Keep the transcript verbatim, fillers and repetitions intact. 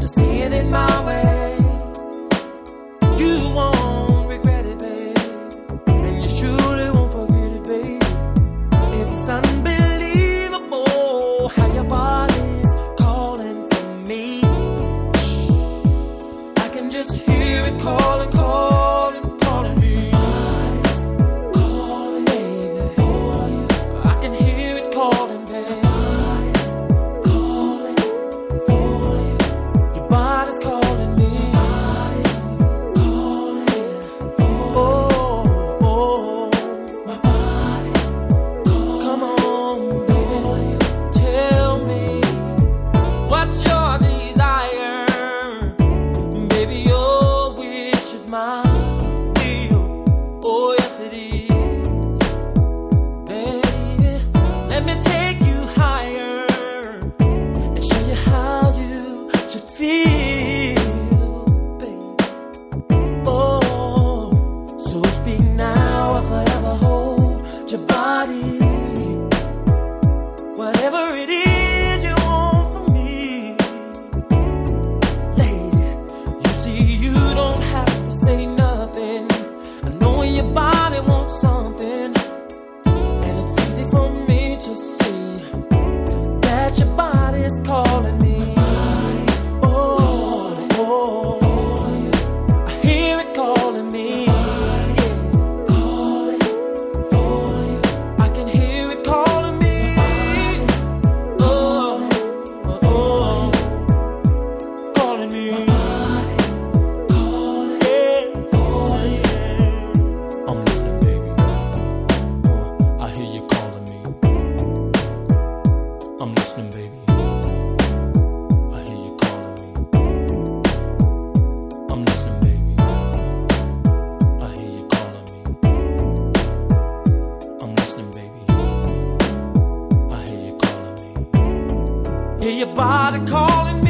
to seeing it my way. You won't regret it, babe, and you surely won't forget it, babe. It's unbelievable how your body's calling for me. I can just hear it calling, calling, calling me. Calling, baby, for you. I can hear it calling, baby. Calling for you. Your body's calling me. Calling for oh, oh, my body's calling. Come on, baby, tell me what's your desire, baby. Your wish is my will. Oh, yes it is, baby. Let me take you higher and show you how you should feel, baby. Oh, so speak now or forever hold your body. Whatever it is you want from me, lady. You see, you don't have to say nothing. I know when your body wants something, and it's easy for me to see that your body's calling me. Oh, oh, I hear it calling me. Calling for you. I can hear it calling me. Oh, oh, oh, calling me. Yeah, for you. I'm listening, baby. Oh, I hear you calling me. I'm listening, baby. I hear you calling me. I'm listening, baby. I hear you calling me. I'm listening, baby. I hear you calling me. Hear your body calling me.